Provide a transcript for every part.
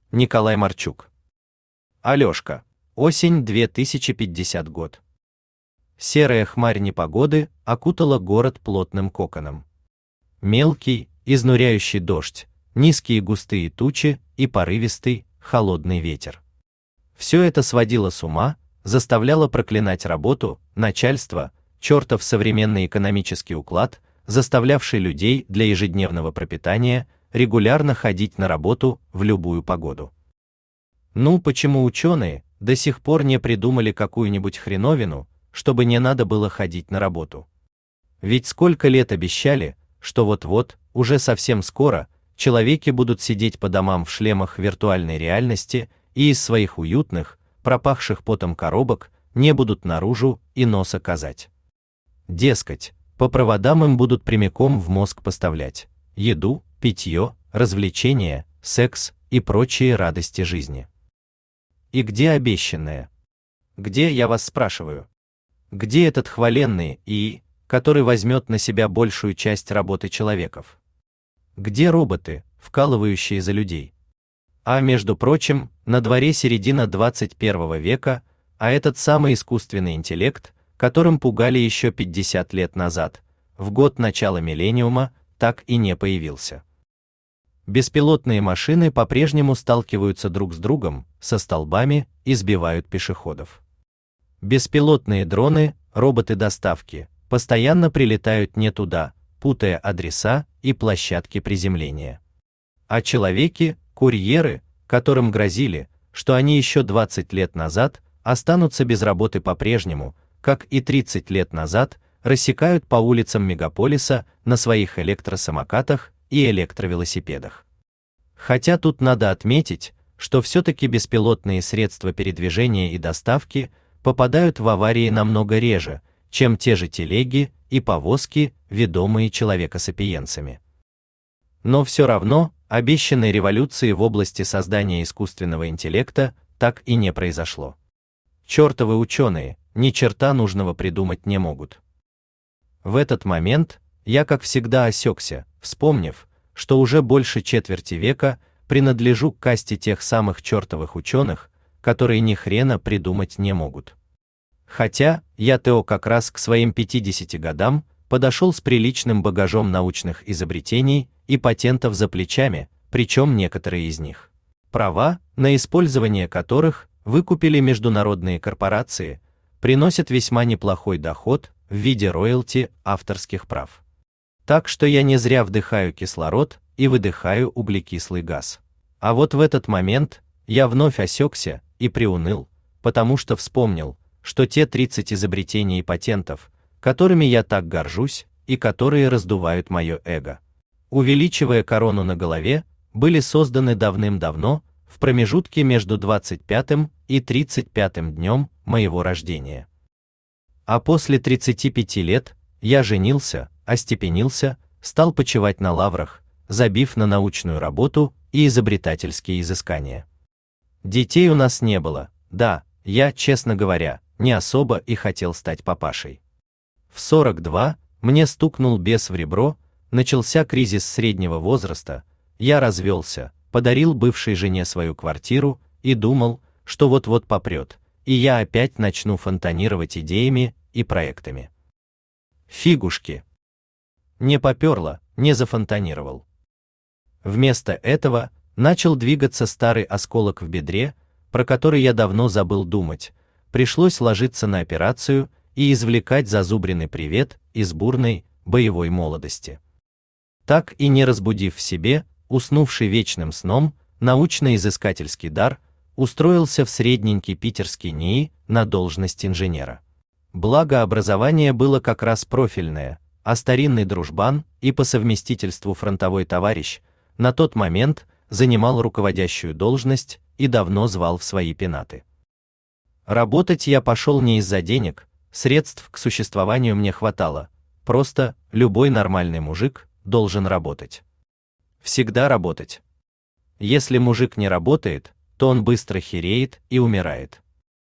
Николай Марчук. Алёшка. Осень 2050 год. Серая хмарь непогоды окутала город плотным коконом. Мелкий, изнуряющий дождь, низкие густые тучи и порывистый, холодный ветер. Все это сводило с ума, заставляло проклинать работу, начальство, чертов современный экономический уклад, заставлявший людей для ежедневного пропитания регулярно ходить на работу в любую погоду. Ну, почему ученые до сих пор не придумали какую-нибудь хреновину, чтобы не надо было ходить на работу? Ведь сколько лет обещали, что вот-вот, уже совсем скоро, человеки будут сидеть по домам в шлемах виртуальной реальности и из своих уютных, пропахших потом коробок не будут наружу и носа казать. Дескать, по проводам им будут прямиком в мозг поставлять еду, питье, развлечения, секс и прочие радости жизни. И где обещанное? Где, я вас спрашиваю? Где этот хваленный ИИ, который возьмет на себя большую часть работы человеков? Где роботы, вкалывающие за людей? А между прочим, на дворе середина 21 века, а этот самый искусственный интеллект, которым пугали еще 50 лет назад, в год начала миллениума, так и не появился. Беспилотные машины по-прежнему сталкиваются друг с другом, со столбами и сбивают пешеходов. Беспилотные дроны, роботы доставки, постоянно прилетают не туда, путая адреса и площадки приземления. А человеки, курьеры, которым грозили, что они еще 20 лет назад останутся без работы по-прежнему, как и 30 лет назад, рассекают по улицам мегаполиса на своих электросамокатах и электровелосипедах. Хотя тут надо отметить, что все-таки беспилотные средства передвижения и доставки попадают в аварии намного реже, чем те же телеги и повозки, ведомые человекосапиенсами. Но все равно обещанной революции в области создания искусственного интеллекта так и не произошло. Чертовы ученые ни черта нужного придумать не могут. В этот момент я, как всегда, осекся, вспомнив, что уже больше четверти века принадлежу к касте тех самых чертовых ученых, которые ни хрена придумать не могут. Хотя я-то как раз к своим 50 годам подошел с приличным багажом научных изобретений и патентов за плечами, причем некоторые из них, права, на использование которых выкупили международные корпорации, приносят весьма неплохой доход в виде роялти авторских прав. Так что я не зря вдыхаю кислород и выдыхаю углекислый газ. А вот в этот момент я вновь осекся и приуныл, потому что вспомнил, что те 30 изобретений и патентов, которыми я так горжусь и которые раздувают мое эго, увеличивая корону на голове, были созданы давным-давно, в промежутке между 25 и 35 днем моего рождения. А после 35 лет я женился, остепенился, стал почивать на лаврах, забив на научную работу и изобретательские изыскания. Детей у нас не было, да, я, честно говоря, не особо и хотел стать папашей. В 42 мне стукнул бес в ребро, начался кризис среднего возраста, я развелся, подарил бывшей жене свою квартиру и думал, что вот-вот попрет, и я опять начну фонтанировать идеями и проектами. Фигушки. Не поперло, не зафонтанировал. Вместо этого начал двигаться старый осколок в бедре, про который я давно забыл думать, пришлось ложиться на операцию и извлекать зазубренный привет из бурной, боевой молодости. Так и не разбудив в себе, уснувший вечным сном, научно-изыскательский дар, устроился в средненький питерский НИИ на должность инженера. Благо образование было как раз профильное, а старинный дружбан и по совместительству фронтовой товарищ на тот момент занимал руководящую должность и давно звал в свои пенаты. Работать я пошел не из-за денег, средств к существованию мне хватало, просто любой нормальный мужик должен работать. Всегда работать. Если мужик не работает, то он быстро хереет и умирает.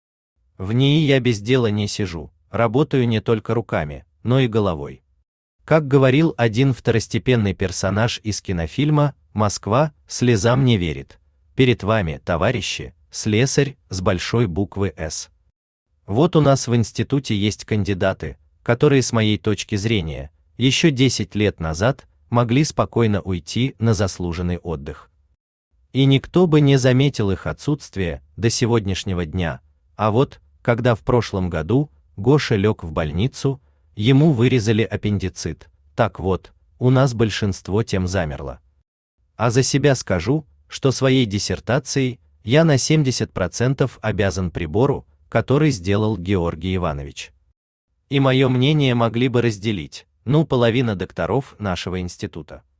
В НИИ я без дела не сижу, работаю не только руками, но и головой. Как говорил один второстепенный персонаж из кинофильма «Москва слезам не верит», Перед вами, товарищи, слесарь с большой буквы «С». Вот у нас в институте есть кандидаты, которые, с моей точки зрения, еще 10 лет назад могли спокойно уйти на заслуженный отдых. И никто бы не заметил их отсутствие до сегодняшнего дня, а вот, когда в прошлом году Гоша лег в больницу, ему вырезали аппендицит, так вот, у нас большинство тем замерло. А за себя скажу, что своей диссертацией я на 70% обязан прибору, который сделал Георгий Иванович. И мое мнение могли бы разделить, половина докторов нашего института.